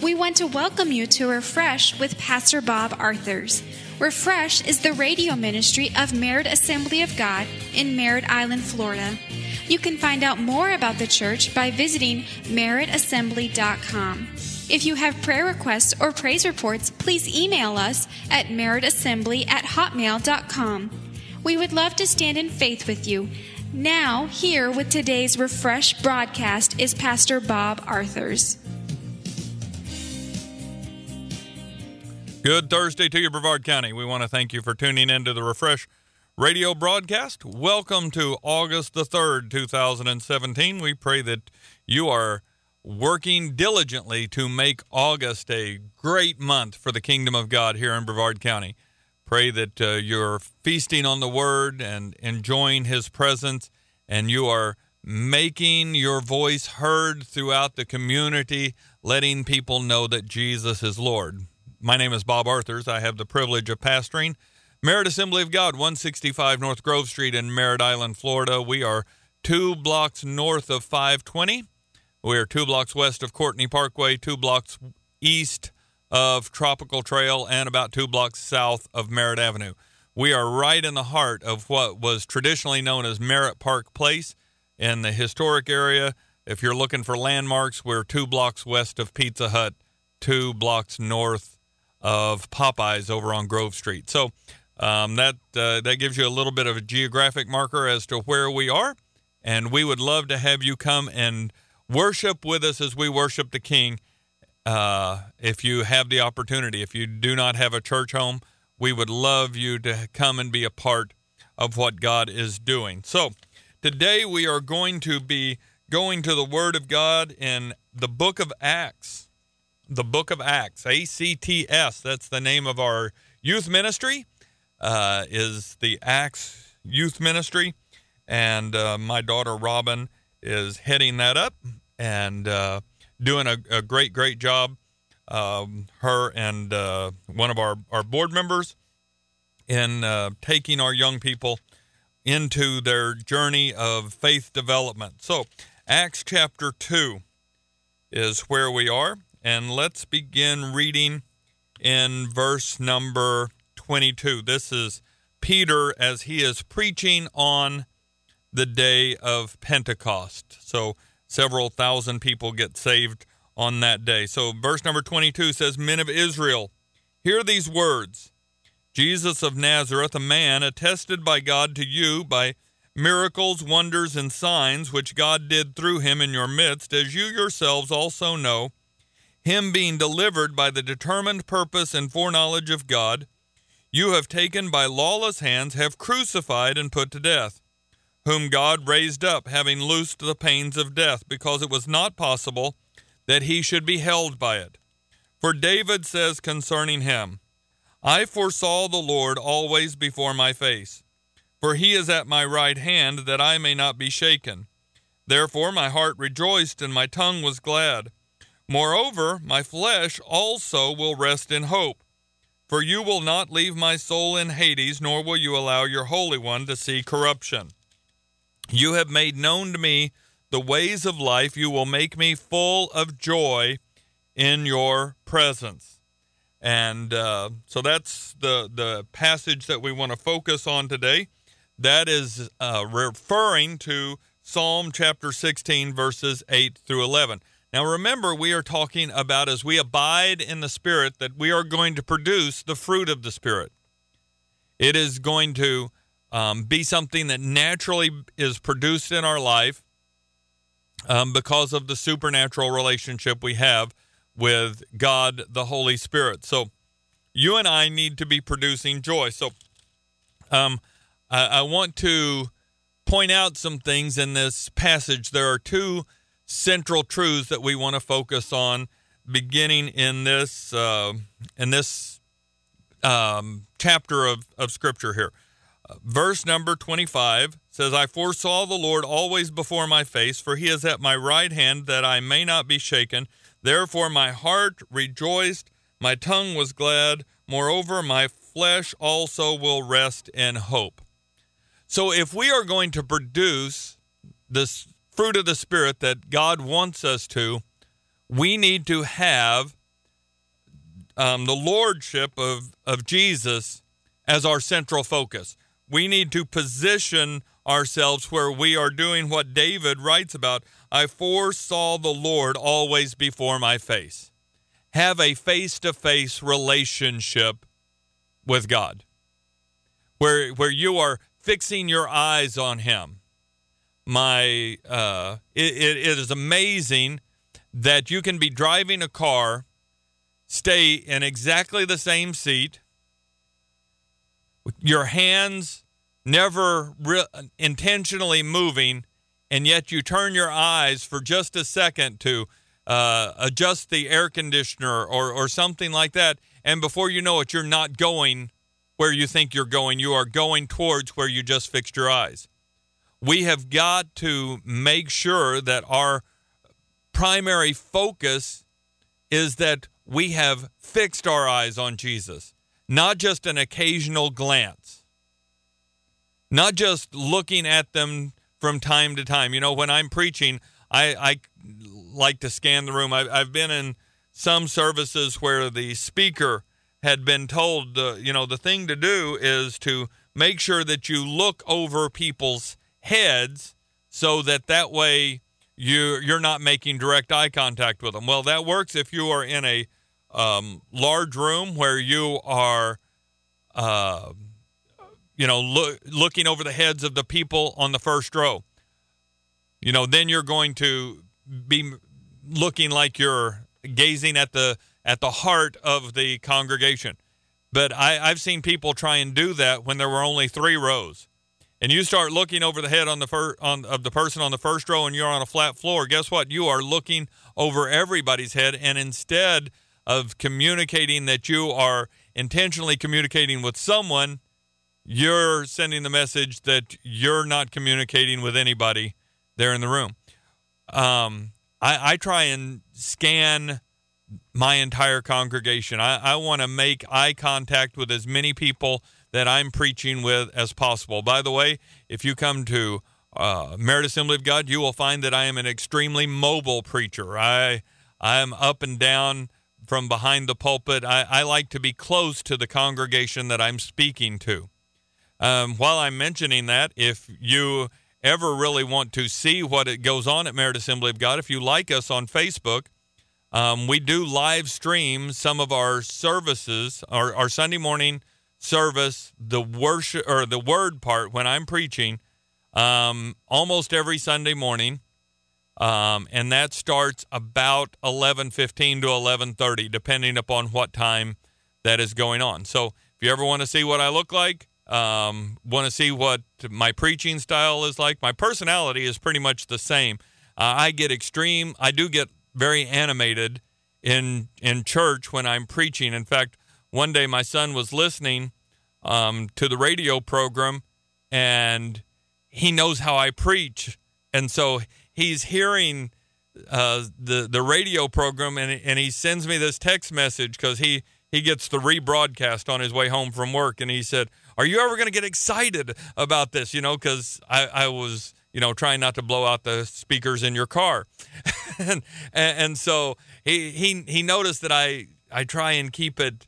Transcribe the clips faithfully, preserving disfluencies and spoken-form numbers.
We want to welcome you to Refresh with Pastor Bob Arthurs. Refresh is the radio ministry of Merritt Assembly of God in Merritt Island, Florida. You can find out more about the church by visiting merritt assembly dot com. If you have prayer requests or praise reports, please email us at merritt assembly at hotmail dot com. We would love to stand in faith with you. Now, here with today's Refresh broadcast is Pastor Bob Arthurs. Good Thursday to you, Brevard County. We want to thank you for tuning in to the Refresh radio broadcast. Welcome to August the third, two thousand seventeen. We pray that you are working diligently to make August a great month for the kingdom of God here in Brevard County. Pray that uh, you're feasting on the Word and enjoying His presence, and you are making your voice heard throughout the community, letting people know that Jesus is Lord. My name is Bob Arthurs. I have the privilege of pastoring Merritt Assembly of God, one sixty-five North Grove Street in Merritt Island, Florida. We are two blocks north of five twenty. We are two blocks west of Courtney Parkway, two blocks east of Tropical Trail, and about two blocks south of Merritt Avenue. We are right in the heart of what was traditionally known as Merritt Park Place in the historic area. If you're looking for landmarks, we're two blocks west of Pizza Hut, two blocks north of Popeyes over on Grove Street. So um, that uh, that gives you a little bit of a geographic marker as to where we are, and we would love to have you come and worship with us as we worship the King. Uh, if you have the opportunity, if you do not have a church home, we would love you to come and be a part of what God is doing. So today we are going to be going to the Word of God in the book of Acts. The book of Acts, A C T S, that's the name of our youth ministry, uh, is the Acts Youth Ministry, and uh, my daughter Robin is heading that up and uh, doing a, a great, great job, um, her and uh, one of our, our board members, in uh, taking our young people into their journey of faith development. So, Acts chapter two is where we are. And let's begin reading in verse number twenty-two. This is Peter as he is preaching on the day of Pentecost. So several thousand people get saved on that day. So verse number twenty-two says, "Men of Israel, hear these words. Jesus of Nazareth, a man attested by God to you by miracles, wonders, and signs, which God did through him in your midst, as you yourselves also know, him being delivered by the determined purpose and foreknowledge of God, you have taken by lawless hands, have crucified and put to death, whom God raised up, having loosed the pains of death, because it was not possible that he should be held by it. For David says concerning him, I foresaw the Lord always before my face, for he is at my right hand, that I may not be shaken. Therefore my heart rejoiced, and my tongue was glad. Moreover, my flesh also will rest in hope, for you will not leave my soul in Hades, nor will you allow your Holy One to see corruption. You have made known to me the ways of life. You will make me full of joy in your presence." And uh, so that's the, the passage that we want to focus on today. That is uh, referring to Psalm chapter sixteen, verses eight through eleven. Now remember, we are talking about as we abide in the Spirit that we are going to produce the fruit of the Spirit. It is going to um, be something that naturally is produced in our life um, because of the supernatural relationship we have with God, the Holy Spirit. So you and I need to be producing joy. So um, I, I want to point out some things in this passage. There are two central truths that we want to focus on beginning in this uh, in this um, chapter of, of Scripture here. Uh, verse number twenty-five says, I foresaw the Lord always before my face, for he is at my right hand, that I may not be shaken. Therefore my heart rejoiced, my tongue was glad. Moreover, my flesh also will rest in hope. So if we are going to produce this fruit of the Spirit that God wants us to, we need to have um, the lordship of, of Jesus as our central focus. We need to position ourselves where we are doing what David writes about. I foresaw the Lord always before my face. Have a face-to-face relationship with God, where where you are fixing your eyes on him. My, uh, it, it, it is amazing that you can be driving a car, stay in exactly the same seat, your hands never re- intentionally moving, and yet you turn your eyes for just a second to uh, adjust the air conditioner or, or something like that, and before you know it, you're not going where you think you're going. You are going towards where you just fixed your eyes. We have got to make sure that our primary focus is that we have fixed our eyes on Jesus, not just an occasional glance, not just looking at them from time to time. You know, when I'm preaching, I, I like to scan the room. I, I've been in some services where the speaker had been told, uh, you know, the thing to do is to make sure that you look over people's heads so that that way you, you're not making direct eye contact with them. Well, that works if you are in a um, large room where you are, uh, you know, look, looking over the heads of the people on the first row. You know, then you're going to be looking like you're gazing at the at the heart of the congregation. But I, I've seen people try and do that when there were only three rows. And you start looking over the head on the fir- on of the person on the first row, and you're on a flat floor. Guess what? You are looking over everybody's head, and instead of communicating that you are intentionally communicating with someone, you're sending the message that you're not communicating with anybody there in the room. Um, I, I try and scan my entire congregation. I, I want to make eye contact with as many people that I'm preaching with as possible. By the way, if you come to uh, Merit Assembly of God, you will find that I am an extremely mobile preacher. I I am up and down from behind the pulpit. I, I like to be close to the congregation that I'm speaking to. Um, while I'm mentioning that, if you ever really want to see what it goes on at Merit Assembly of God, if you like us on Facebook, um, we do live stream some of our services, our, our Sunday morning service, the worship or the word part when I'm preaching, um, almost every Sunday morning, um, and that starts about eleven fifteen to eleven thirty, depending upon what time that is going on. So if you ever want to see what I look like, um, want to see what my preaching style is like, my personality is pretty much the same. Uh, I get extreme. I do get very animated in in church when I'm preaching. In fact, one day my son was listening um, to the radio program, and he knows how I preach, and so he's hearing uh, the the radio program, and and he sends me this text message because he he gets the rebroadcast on his way home from work, and he said, "Are you ever going to get excited about this?" You know, because I I was you know trying not to blow out the speakers in your car, and, and and so he he he noticed that I I try and keep it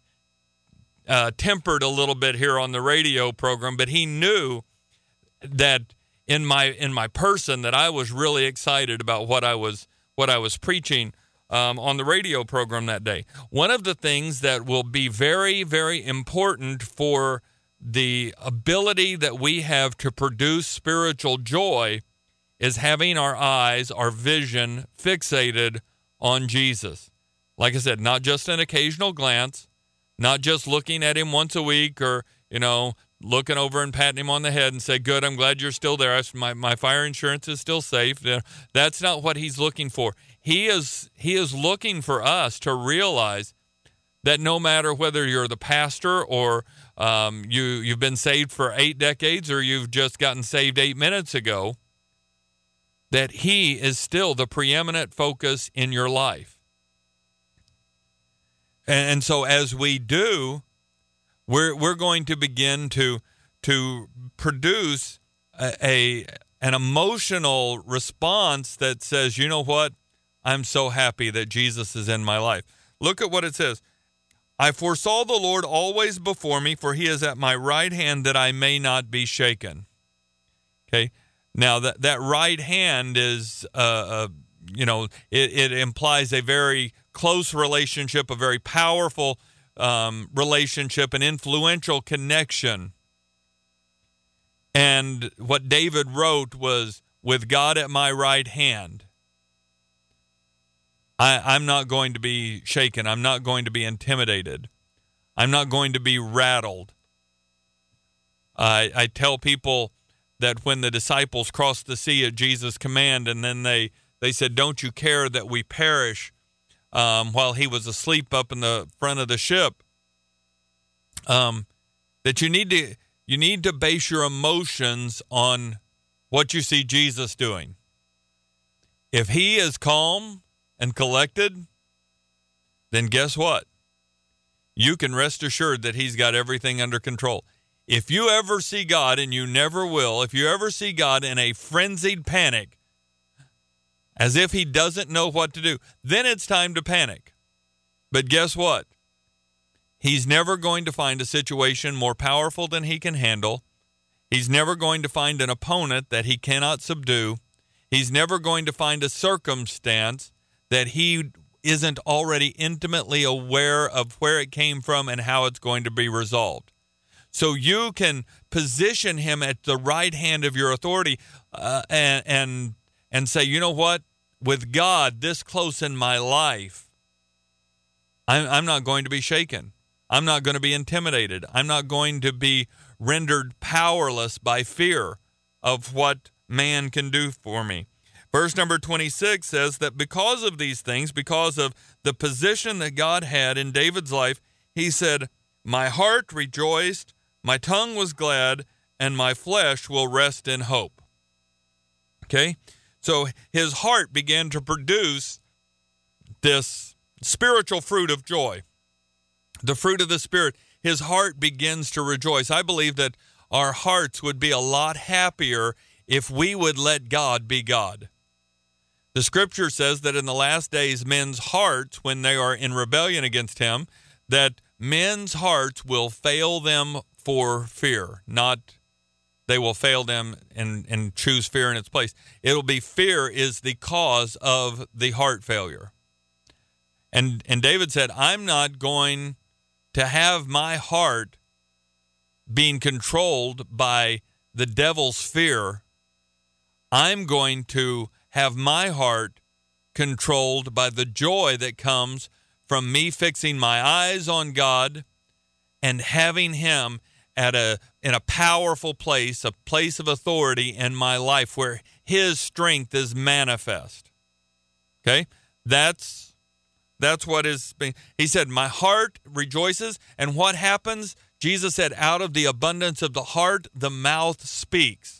Uh, tempered a little bit here on the radio program, but he knew that in my in my person that I was really excited about what I was what I was preaching um, on the radio program that day. One of the things that will be very, very important for the ability that we have to produce spiritual joy is having our eyes, our vision fixated on Jesus. Like I said, not just an occasional glance, not just looking at him once a week or, you know, looking over and patting him on the head and say, good, I'm glad you're still there. My, my fire insurance is still safe. That's not what he's looking for. He is he is looking for us to realize that no matter whether you're the pastor or um, you, you've been saved for eight decades or you've just gotten saved eight minutes ago, that he is still the preeminent focus in your life. And so as we do, we're we're going to begin to to produce a, a an emotional response that says, you know what? I'm so happy that Jesus is in my life. Look at what it says. I foresaw the Lord always before me, for he is at my right hand that I may not be shaken. Okay. Now that, that right hand is, uh, uh, you know, it, it implies a very close relationship, a very powerful um, relationship, an influential connection. And what David wrote was, with God at my right hand, I, I'm not going to be shaken. I'm not going to be intimidated. I'm not going to be rattled. I, I tell people that when the disciples crossed the sea at Jesus' command, and then they, they said, don't you care that we perish, um, while he was asleep up in the front of the ship, um, that you need to you need to base your emotions on what you see Jesus doing. If he is calm and collected, then guess what? You can rest assured that he's got everything under control. If you ever see God, and you never will, if you ever see God in a frenzied panic, as if he doesn't know what to do, then it's time to panic. But guess what? He's never going to find a situation more powerful than he can handle. He's never going to find an opponent that he cannot subdue. He's never going to find a circumstance that he isn't already intimately aware of where it came from and how it's going to be resolved. So you can position him at the right hand of your authority uh, and, and and say, you know what? With God this close in my life, I'm, I'm not going to be shaken. I'm not going to be intimidated. I'm not going to be rendered powerless by fear of what man can do for me. Verse number twenty-six says that because of these things, because of the position that God had in David's life, he said, my heart rejoiced, my tongue was glad, and my flesh will rest in hope. Okay? So his heart began to produce this spiritual fruit of joy, the fruit of the Spirit. His heart begins to rejoice. I believe that our hearts would be a lot happier if we would let God be God. The scripture says that in the last days, men's hearts, when they are in rebellion against him, that men's hearts will fail them for fear, not they will fail them and, and choose fear in its place. It'll be fear is the cause of the heart failure. And, and David said, I'm not going to have my heart being controlled by the devil's fear. I'm going to have my heart controlled by the joy that comes from me fixing my eyes on God and having him at a in a powerful place, a place of authority in my life where his strength is manifest. Okay? That's that's what is being, he said, my heart rejoices. And what happens? Jesus said, out of the abundance of the heart, the mouth speaks.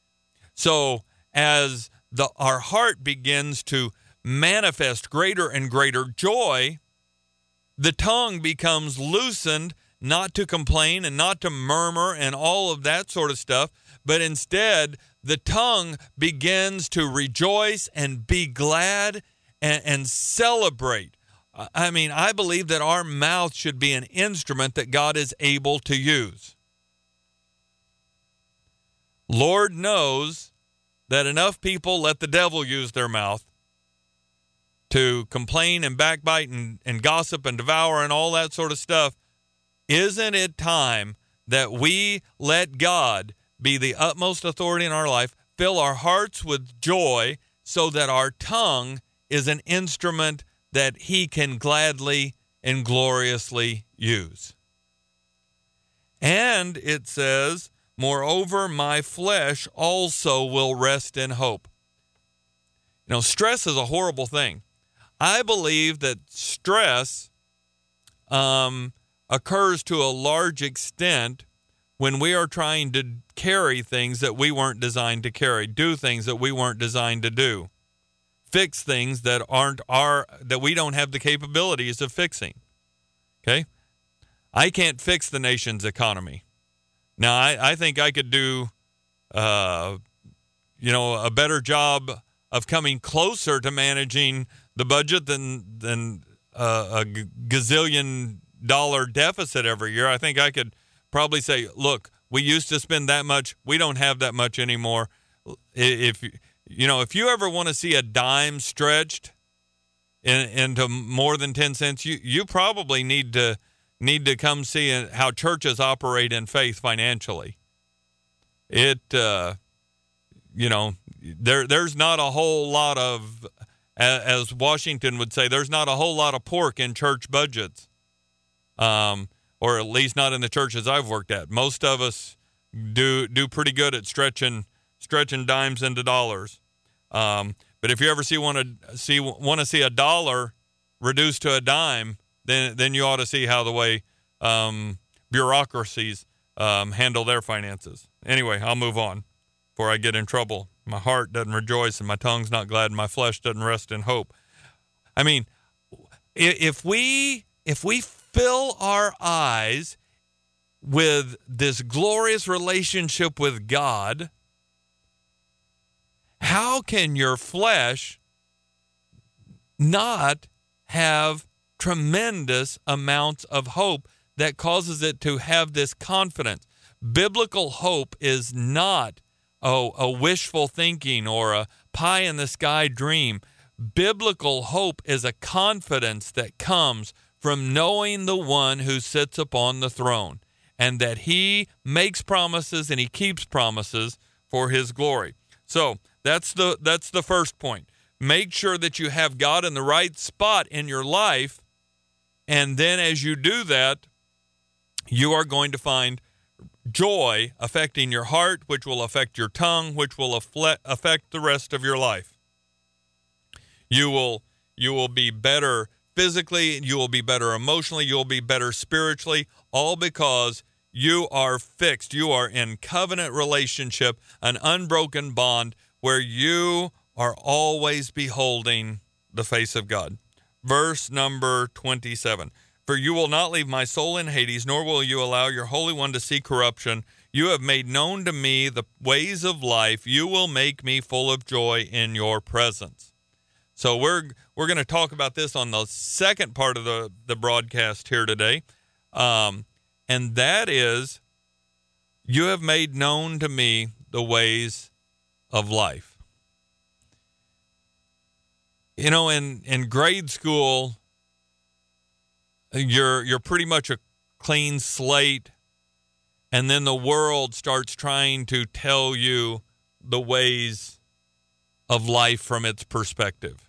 So as the our heart begins to manifest greater and greater joy, the tongue becomes loosened, not to complain and not to murmur and all of that sort of stuff, but instead the tongue begins to rejoice and be glad and, and celebrate. I mean, I believe that our mouth should be an instrument that God is able to use. Lord knows that enough people let the devil use their mouth to complain and backbite and, and gossip and devour and all that sort of stuff. Isn't it time that we let God be the utmost authority in our life, fill our hearts with joy so that our tongue is an instrument that he can gladly and gloriously use? And it says, moreover, my flesh also will rest in hope. You know, stress is a horrible thing. I believe that stress um, occurs to a large extent when we are trying to carry things that we weren't designed to carry, do things that we weren't designed to do, fix things that aren't our, that we don't have the capabilities of fixing. Okay? I can't fix the nation's economy. Now, I, I think I could do, uh, you know, a better job of coming closer to managing the budget than than uh, a g- gazillion dollar deficit every year. I think I could probably say, look, we used to spend that much. We don't have that much anymore. If you know, if you ever want to see a dime stretched in, into more than ten cents, you you probably need to need to come see how churches operate in faith financially. It, uh, you know, there there's not a whole lot of, as Washington would say, there's not a whole lot of pork in church budgets, um, or at least not in the churches I've worked at. Most of us do do pretty good at stretching stretching dimes into dollars. Um, but if you ever see want to see want to see a dollar reduced to a dime, then then you ought to see how the way um, bureaucracies um, handle their finances. Anyway, I'll move on before I get in trouble. My heart doesn't rejoice and my tongue's not glad and my flesh doesn't rest in hope. I mean, if we if we fill our eyes with this glorious relationship with God, how can your flesh not have tremendous amounts of hope that causes it to have this confidence? Biblical hope is not oh, a wishful thinking or a pie-in-the-sky dream. Biblical hope is a confidence that comes from knowing the one who sits upon the throne and that he makes promises and he keeps promises for his glory. So that's the that's the first point. Make sure that you have God in the right spot in your life, and then as you do that, you are going to find joy affecting your heart, which will affect your tongue, which will affect the rest of your life. You will you will be better physically, you will be better emotionally, you'll be better spiritually, all because you are fixed. You are in covenant relationship, an unbroken bond where you are always beholding the face of God. Verse number twenty-seven. For you will not leave my soul in Hades, nor will you allow your Holy One to see corruption. You have made known to me the ways of life. You will make me full of joy in your presence. So we're we're going to talk about this on the second part of the, the broadcast here today. Um, and that is, you have made known to me the ways of life. You know, in, in grade school, You're you're pretty much a clean slate, and then the world starts trying to tell you the ways of life from its perspective.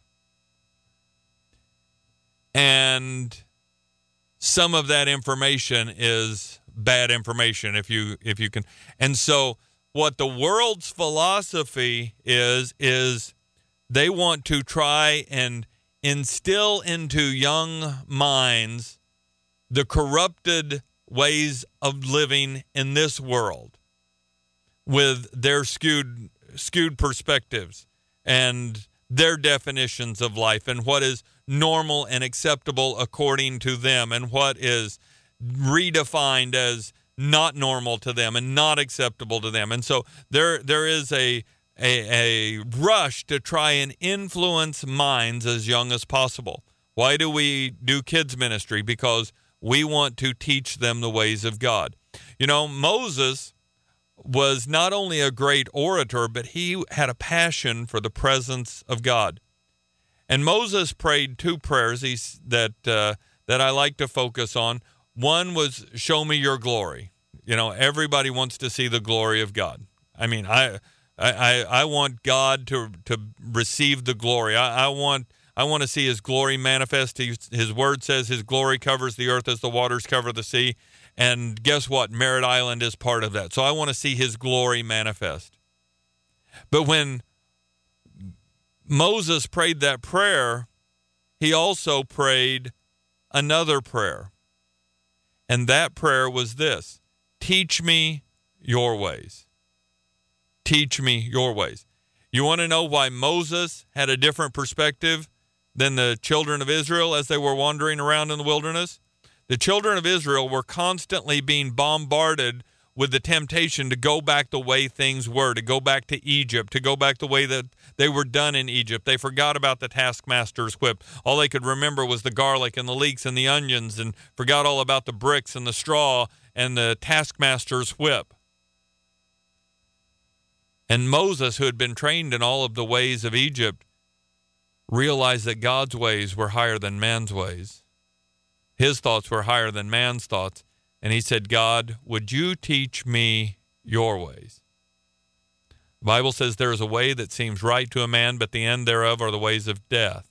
And some of that information is bad information if you if you can. And so what the world's philosophy is is they want to try and instill into young minds the corrupted ways of living in this world with their skewed skewed perspectives and their definitions of life and what is normal and acceptable according to them and what is redefined as not normal to them and not acceptable to them. And so there there is a A, a rush to try and influence minds as young as possible. Why do we do kids ministry? Because we want to teach them the ways of God. You know, Moses was not only a great orator, but he had a passion for the presence of God. And Moses prayed two prayers he's, that uh, that I like to focus on. One was, show me your glory. You know, everybody wants to see the glory of God. I mean, I... I, I want God to to receive the glory. I, I want I want to see his glory manifest. His, his word says his glory covers the earth as the waters cover the sea. And guess what? Merritt Island is part of that. So I want to see his glory manifest. But when Moses prayed that prayer, he also prayed another prayer. And that prayer was this: teach me your ways. Teach me your ways. You want to know why Moses had a different perspective than the children of Israel as they were wandering around in the wilderness? The children of Israel were constantly being bombarded with the temptation to go back the way things were, to go back to Egypt, to go back the way that they were done in Egypt. They forgot about the taskmaster's whip. All they could remember was the garlic and the leeks and the onions, and forgot all about the bricks and the straw and the taskmaster's whip. And Moses, who had been trained in all of the ways of Egypt, realized that God's ways were higher than man's ways. His thoughts were higher than man's thoughts. And he said, God, would you teach me your ways? The Bible says there is a way that seems right to a man, but the end thereof are the ways of death.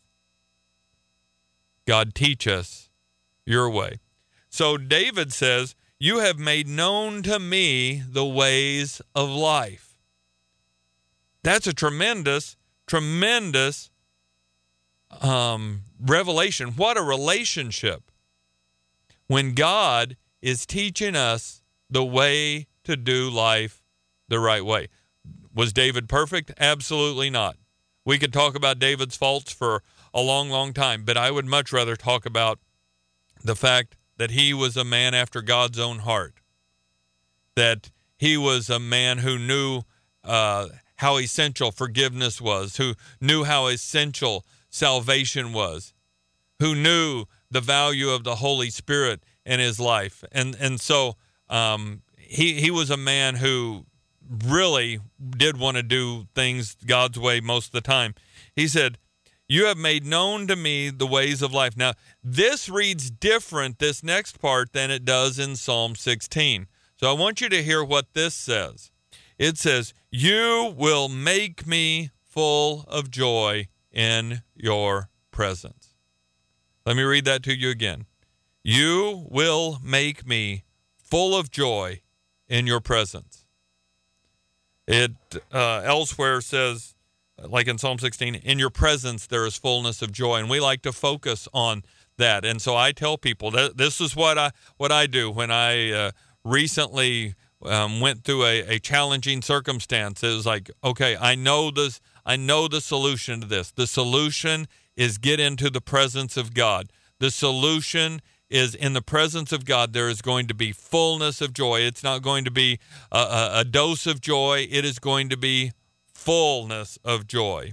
God, teach us your way. So David says, you have made known to me the ways of life. That's a tremendous, tremendous um, revelation. What a relationship. When God is teaching us the way to do life the right way. Was David perfect? Absolutely not. We could talk about David's faults for a long, long time, but I would much rather talk about the fact that he was a man after God's own heart, that he was a man who knew uh, how essential forgiveness was, who knew how essential salvation was, who knew the value of the Holy Spirit in his life. And and so um, he, he was a man who really did want to do things God's way most of the time. He said, you have made known to me the ways of life. Now, this reads different, this next part, than it does in Psalm sixteen. So I want you to hear what this says. It says, you will make me full of joy in your presence. Let me read that to you again. You will make me full of joy in your presence. It uh, elsewhere says, like in Psalm sixteen, in your presence there is fullness of joy. And we like to focus on that. And so I tell people that this is what I what I do when I uh, recently um, went through a, a challenging circumstance. It was like, okay, I know this. I know the solution to this. The solution is get into the presence of God. The solution is in the presence of God, there is going to be fullness of joy. It's not going to be a, a, a dose of joy. It is going to be fullness of joy.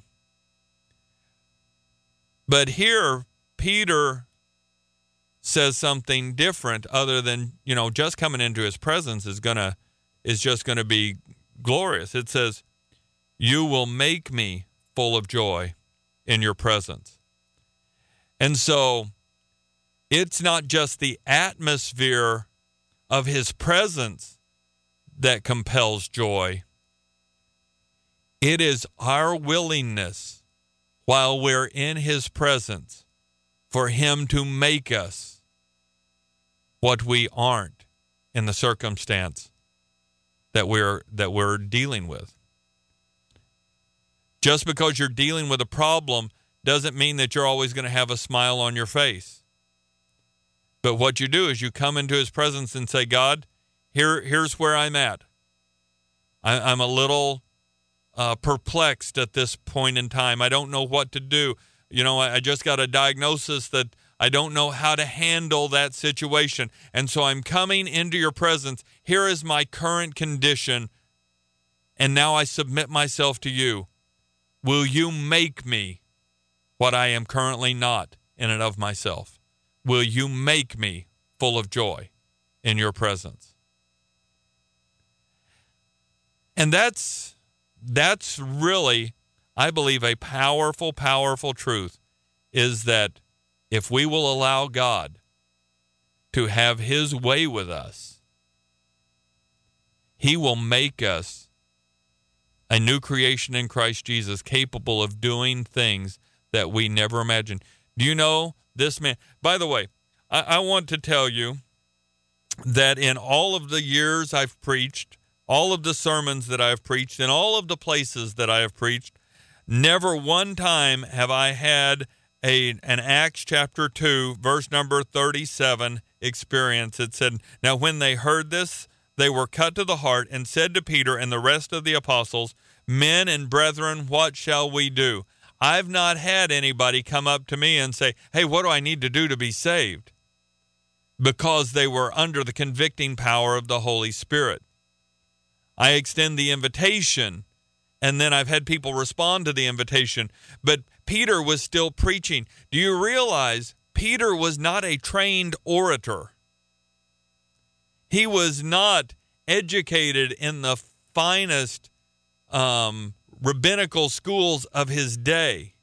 But here, Peter says something different other than, you know, just coming into his presence is gonna is just going to be glorious. It says, you will make me full of joy in your presence. And so it's not just the atmosphere of his presence that compels joy. It is our willingness while we're in his presence for him to make us what we aren't in the circumstance that we're that we're dealing with. Just because you're dealing with a problem doesn't mean that you're always going to have a smile on your face. But what you do is you come into his presence and say, God, here, here's where I'm at. I, I'm a little uh, perplexed at this point in time. I don't know what to do. You know, I, I just got a diagnosis that I don't know how to handle that situation. And so I'm coming into your presence. Here is my current condition. And now I submit myself to you. Will you make me what I am currently not in and of myself? Will you make me full of joy in your presence? And that's that's really, I believe, a powerful, powerful truth, is that if we will allow God to have his way with us, he will make us a new creation in Christ Jesus, capable of doing things that we never imagined. Do you know this man? By the way, I, I want to tell you that in all of the years I've preached, all of the sermons that I've preached, in all of the places that I have preached, never one time have I had a an Acts chapter two, verse number thirty-seven experience. It said, now when they heard this, they were cut to the heart and said to Peter and the rest of the apostles, men and brethren, what shall we do? I've not had anybody come up to me and say, hey, what do I need to do to be saved? Because they were under the convicting power of the Holy Spirit. I extend the invitation, and then I've had people respond to the invitation. But Peter was still preaching. Do you realize Peter was not a trained orator? He was not educated in the finest um, rabbinical schools of his day.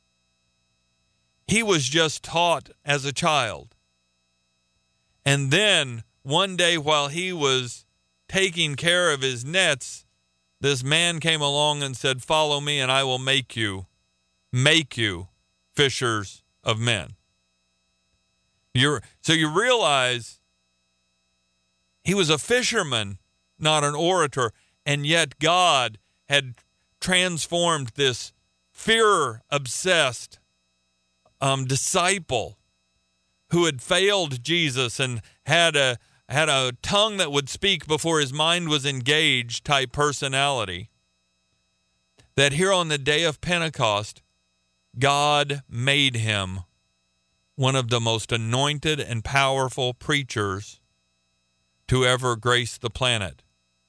He was just taught as a child. And then one day while he was taking care of his nets, this man came along and said, "Follow me and I will make you, make you fishers of men." You're, so you realize he was a fisherman, not an orator, and yet God had transformed this fear-obsessed um, disciple who had failed Jesus and had a had a tongue that would speak before his mind was engaged type personality, that here on the day of Pentecost, God made him one of the most anointed and powerful preachers to ever grace the planet.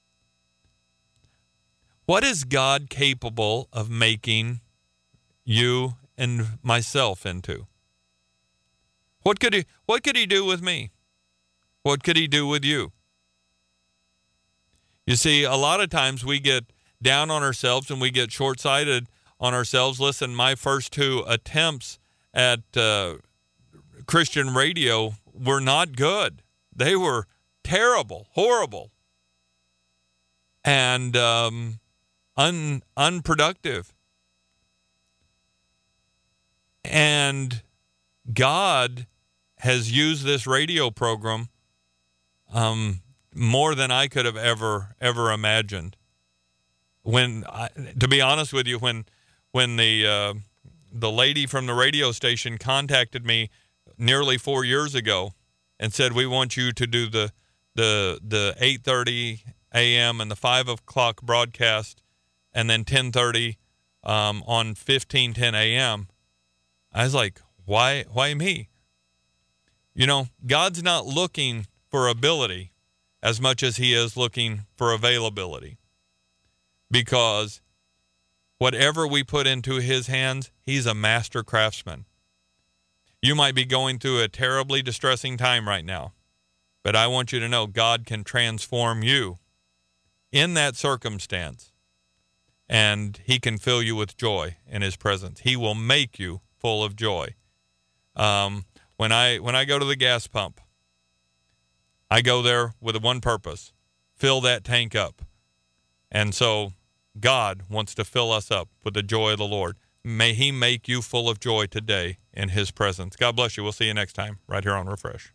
What is God capable of making you and myself into? What could he, what could he do with me? What could he do with you? You see, a lot of times we get down on ourselves and we get short-sighted on ourselves. Listen, my first two attempts at uh, Christian radio were not good. They were terrible, horrible, and um, un, unproductive. And God has used this radio program um, more than I could have ever, ever imagined. When, I, to be honest with you, when when the uh, the lady from the radio station contacted me nearly four years ago and said, "We want you to do the the the eight thirty a.m. and the five o'clock broadcast, and then ten thirty um, on fifteen ten a.m." I was like, "Why? Why me?" You know, God's not looking for ability as much as he is looking for availability, because whatever we put into his hands, he's a master craftsman. You might be going through a terribly distressing time right now, but I want you to know God can transform you in that circumstance, and he can fill you with joy in his presence. He will make you full of joy. Um, when I when I go to the gas pump, I go there with one purpose: fill that tank up. And so God wants to fill us up with the joy of the Lord. May he make you full of joy today in his presence. God bless you. We'll see you next time right here on Refresh.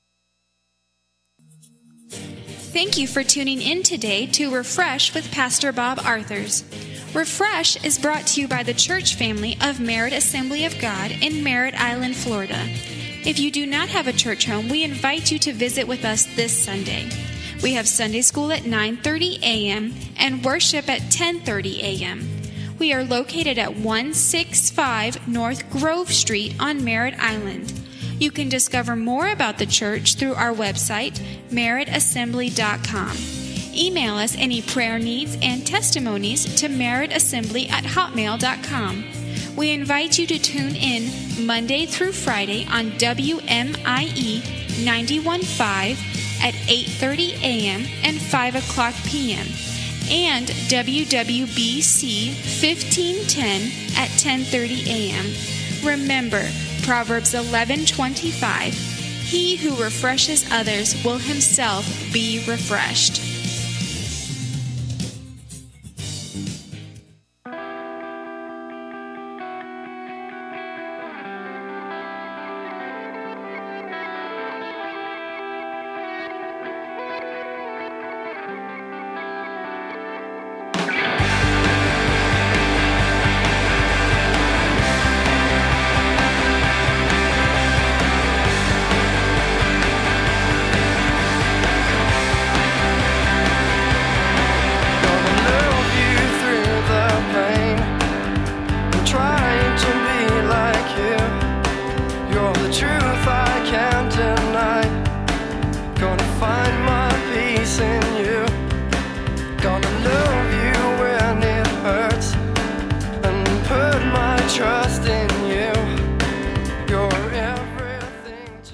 Thank you for tuning in today to Refresh with Pastor Bob Arthurs. Refresh is brought to you by the church family of Merritt Assembly of God in Merritt Island, Florida. If you do not have a church home, we invite you to visit with us this Sunday. We have Sunday school at nine thirty a.m. and worship at ten thirty a.m. We are located at one sixty-five North Grove Street on Merritt Island. You can discover more about the church through our website, merritt assembly dot com. Email us any prayer needs and testimonies to merrittassembly at hotmail dot com. We invite you to tune in Monday through Friday on W M I E ninety-one point five at eight thirty a.m. and five o'clock p.m. and W W B C fifteen ten at ten thirty a.m. Remember, Proverbs eleven twenty-five, he who refreshes others will himself be refreshed.